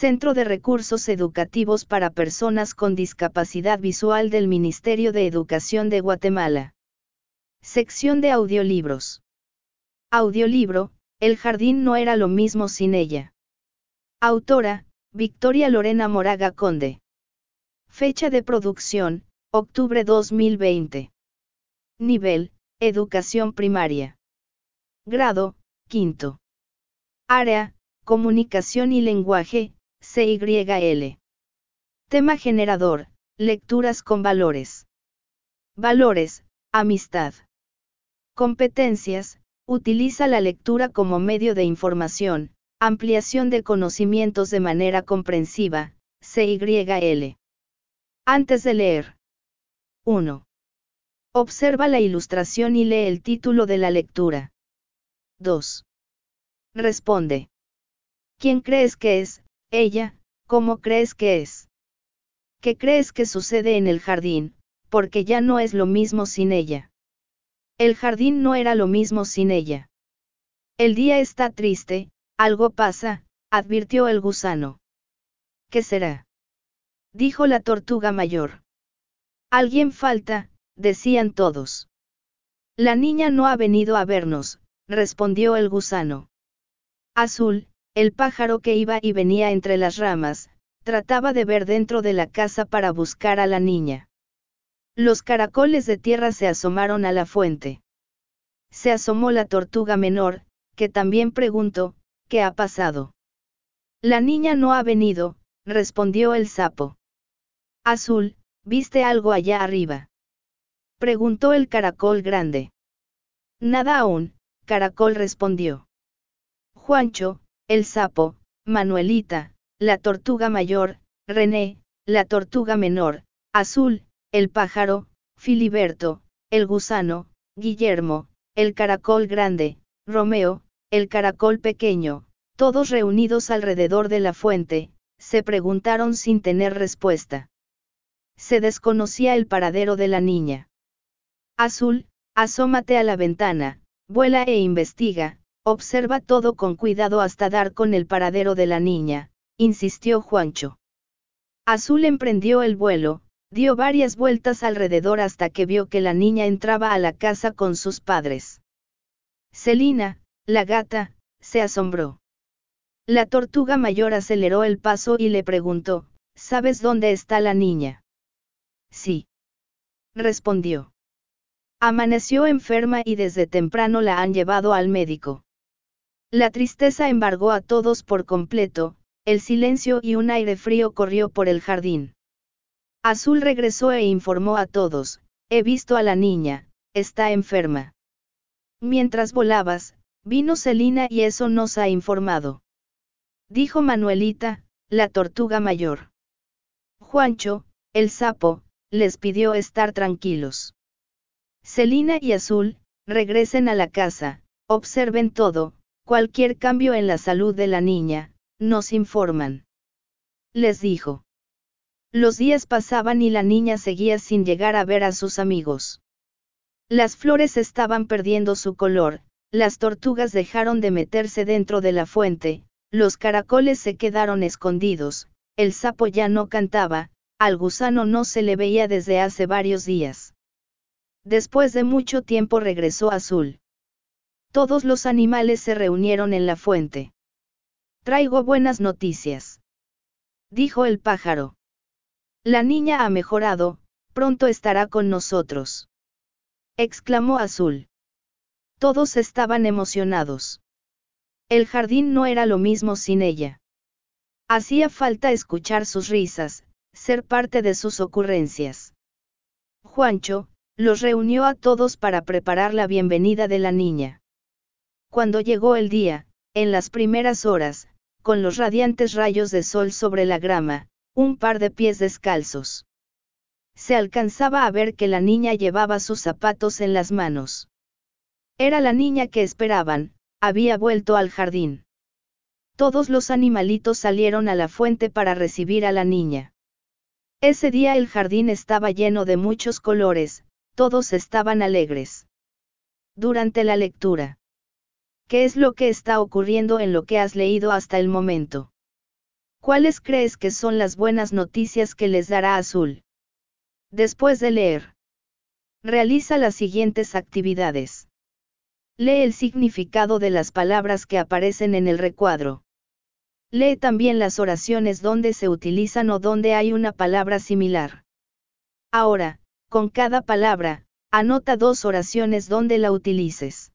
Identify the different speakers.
Speaker 1: Centro de Recursos Educativos para Personas con Discapacidad Visual del Ministerio de Educación de Guatemala. Sección de audiolibros. Audiolibro, El jardín no era lo mismo sin ella. Autora, Victoria Lorena Moraga Conde. Fecha de producción, octubre 2020. Nivel, educación primaria. Grado, quinto. Área, comunicación y lenguaje, CYL. Tema generador, lecturas con valores. Valores, amistad. Competencias, utiliza la lectura como medio de información, ampliación de conocimientos de manera comprensiva, CYL. Antes de leer. 1. Observa la ilustración y lee el título de la lectura. 2. Responde. ¿Quién crees que es, ella? ¿Cómo crees que es? ¿Qué crees que sucede en el jardín? Porque ya no es lo mismo sin ella. El jardín no era lo mismo sin ella. El día está triste, algo pasa, advirtió el gusano. ¿Qué será? Dijo la tortuga mayor. Alguien falta, decían todos. La niña no ha venido a vernos, respondió el gusano. Azul, el pájaro que iba y venía entre las ramas, trataba de ver dentro de la casa para buscar a la niña. Los caracoles de tierra se asomaron a la fuente. Se asomó la tortuga menor, que también preguntó, ¿qué ha pasado? La niña no ha venido, respondió el sapo. Azul, ¿viste algo allá arriba? Preguntó el caracol grande. Nada aún, Caracol respondió. Juancho, el sapo, Manuelita, la tortuga mayor, René, la tortuga menor, Azul, el pájaro, Filiberto, el gusano, Guillermo, el caracol grande, Romeo, el caracol pequeño, todos reunidos alrededor de la fuente, se preguntaron sin tener respuesta. Se desconocía el paradero de la niña. Azul, asómate a la ventana, vuela e investiga, observa todo con cuidado hasta dar con el paradero de la niña, insistió Juancho. Azul emprendió el vuelo, dio varias vueltas alrededor hasta que vio que la niña entraba a la casa con sus padres. Celina, la gata, se asombró. La tortuga mayor aceleró el paso y le preguntó, ¿sabes dónde está la niña? Sí. Respondió. Amaneció enferma y desde temprano la han llevado al médico. La tristeza embargó a todos por completo, el silencio y un aire frío corrió por el jardín. Azul regresó e informó a todos, he visto a la niña, está enferma. Mientras volabas, vino Celina y eso nos ha informado. Dijo Manuelita, la tortuga mayor. Juancho, el sapo, les pidió estar tranquilos. Celina y Azul, regresen a la casa, observen todo, cualquier cambio en la salud de la niña, nos informan. Les dijo. Los días pasaban y la niña seguía sin llegar a ver a sus amigos. Las flores estaban perdiendo su color, las tortugas dejaron de meterse dentro de la fuente, los caracoles se quedaron escondidos, el sapo ya no cantaba, al gusano no se le veía desde hace varios días. Después de mucho tiempo regresó Azul. Todos los animales se reunieron en la fuente. Traigo buenas noticias. Dijo el pájaro. La niña ha mejorado, pronto estará con nosotros. Exclamó Azul. Todos estaban emocionados. El jardín no era lo mismo sin ella. Hacía falta escuchar sus risas, ser parte de sus ocurrencias. Juancho, los reunió a todos para preparar la bienvenida de la niña. Cuando llegó el día, en las primeras horas, con los radiantes rayos de sol sobre la grama, un par de pies descalzos. Se alcanzaba a ver que la niña llevaba sus zapatos en las manos. Era la niña que esperaban, había vuelto al jardín. Todos los animalitos salieron a la fuente para recibir a la niña. Ese día el jardín estaba lleno de muchos colores, todos estaban alegres. Durante la lectura. ¿Qué es lo que está ocurriendo en lo que has leído hasta el momento? ¿Cuáles crees que son las buenas noticias que les dará Azul? Después de leer, realiza las siguientes actividades. Lee el significado de las palabras que aparecen en el recuadro. Lee también las oraciones donde se utilizan o donde hay una palabra similar. Ahora, con cada palabra, anota 2 oraciones donde la utilices.